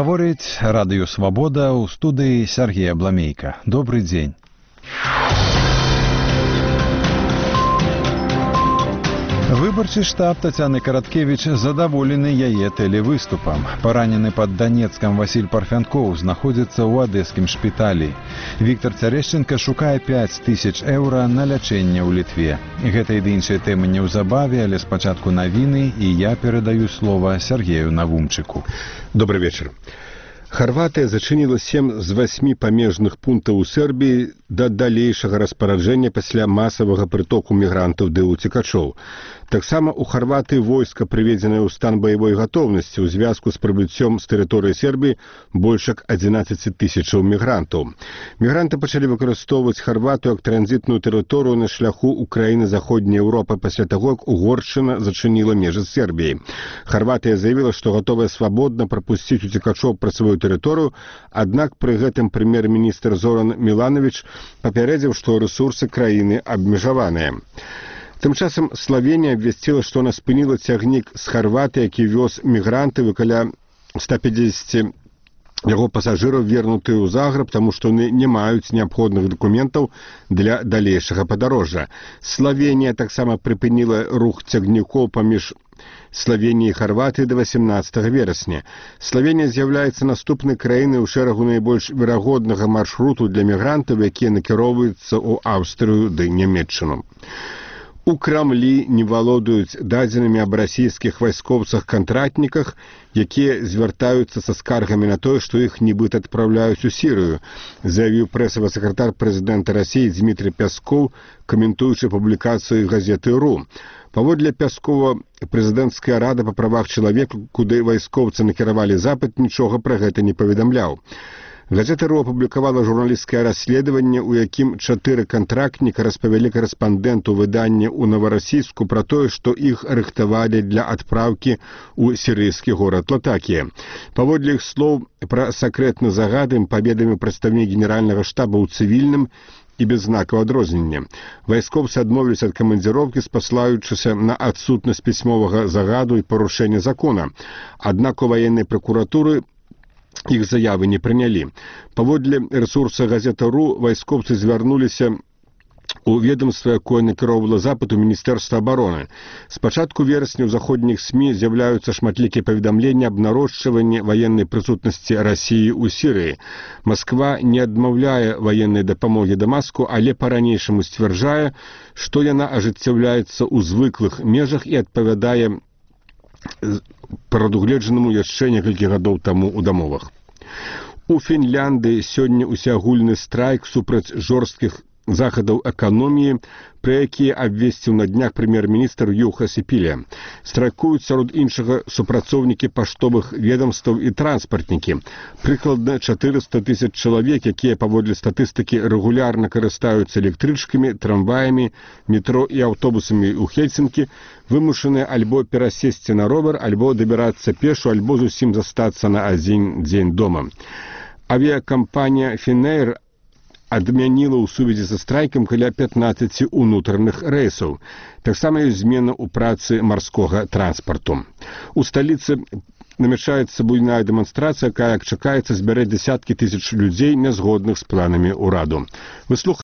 Гаворыць радыё «Свабода» ў студыі Сергей Абламейка. Добрый дзень. Выбарчы штаб Тацяны Караткевіч задаволены яе тэлевыступам. Паранены пад Данецкам Васіль Парфянкоў знаходзіцца ў адэскім шпіталі. Віктор Цярэшченка шукае 5000 еўра на лячэнне ў Літве. Гэта і іншыя тэмы неўзабаве, але спачатку навіны, і я перадаю слова Сергею Навумчыку. Добрый вечер. Хорватия зачыніла 7 з 8 памежных пунктаў у Сербіі да далейшага распараджэння пасля масавага прытоку мігрантаў ды уцекачоў. Таксама у Хорватыі войска прыведзенае ў стан баявой гатоўнасці ў звязку з прыбыццём з тэрыторыі Сербіі больш як 11 000 мігрантаў. Мігранты пачалі выкарыстоўваць Хорватыю як транзітную тэрыторыю на шляху ў краіны заходняй Еўропы пасля таго, як Угоршчына зачыніла межы з Сербіяй. Хорватыя заявіла, што гатовая свабодна прапусціць уцекачоў праз сваю тэрыторыю, аднак пры гэтым прэм'ер-міністр Зоран Міланович папярэдзіў, што рэсурсы краіны абмежаваныя. Тым часам Словенія абвясціла, што она спыніла цягнік з Хорватыі, які вёз мігранты, каля 150 яго пасажыраў вернутыя ў Загрэб, таму што яны не маюць неабходных дакументаў для далейшага падарожжа. Словенія таксама прыпыніла рух цягнікоў паміж Словении и Хорватии до 18 верасня. Словения з'яўляецца наступнай краінай у шэрагу найбольш верагоднага маршруту для мігрантаў, якія накіроўваюцца ў Аўстрыю ды Нямецчыну. У Крамлі не валодаюць дадзенымі аб расійскіх вайскоўцах-кантрактніках, якія звяртаюцца са скаргамі на тое, што іх нібыта адпраўляюць у Сірыю, заявіў прэсавы сакратар прэзідэнта Расіі Дмітрий Пяскоў, каментуючы публікацыю газеты «РУ». Паводле Пяскова, прэзідэнцкая рада па правах чалавека, куды вайскоўцы накіравалі запыт, нічога пра гэта не паведамляў. Газета «РУ» апублікавала журналісцкае расследаванне, у якім 4 кантрактніка распавялі карэспандэнту выдання ў Наварасійску пра тое, што іх рыхтавалі для адпраўкі ў сірыйскі горад Латакія. Паводле іх слоў, пра сакрэтны загад ім паведаміў прадстаўнік генеральнага штаба ў цывільным і без знакаў адрознення. Вайскоўцы адмовіліся ад камандзіроўкі, спаслаючыся на адсутнасць пісьмовага загаду і парушэння закона. Аднак у ваеннай пракуратуры іх заявы не прынялі. Паводле рэсурса газета «РУ» вайскоўцы звярнуліся у ведомства, якое накіроўвала запыт у Міністэрства абароны. З пачатку верасня ў заходніх СМІ з'яўляюцца шматлікія паведамленні аб нарошчванні ваеннай прысутнасці Расіі ў Сірыі. Масква не адмаўляе ваеннай дапамогі Дамаску, але па-ранейшаму сцвярджае, што яна ажыццяўляецца ў звыклых межах і адпавядае прадугледжанаму яшчэ некалькі гадоў таму ў дамовах. У Фінляндыі сёння усеагульны страйк супраць жорсткіх захадаў эканоміі, пра якія абвесціў на днях прэм'ер-міністр Юха Сіпіле. Страйкуюць сярод іншага супрацоўнікі паштовых ведамстваў і транспартнікі. Прыкладна 400 000 чалавек, якія паводле статыстыкі рэгулярна карыстаюцца электрычкамі, трамваямі, метро і аўтобусамі ў Хельсінкі, вымушаныя альбо перасесці на ровар, альбо дабірацца пешу, альбо зусім застацца на адзін дзень дома. Авіякампанія «Фінэйр» адмяніла ў сувязі са страйкам каля 15 унутраных рэйсаў. Таксама ёсць змена ў працы марскога транспарту. У сталіцы намячаецца буйная дэманстрацыя, якая, як чакаецца, збярэ дзясяткі тысяч людзей, нязгодных з планамі ўраду.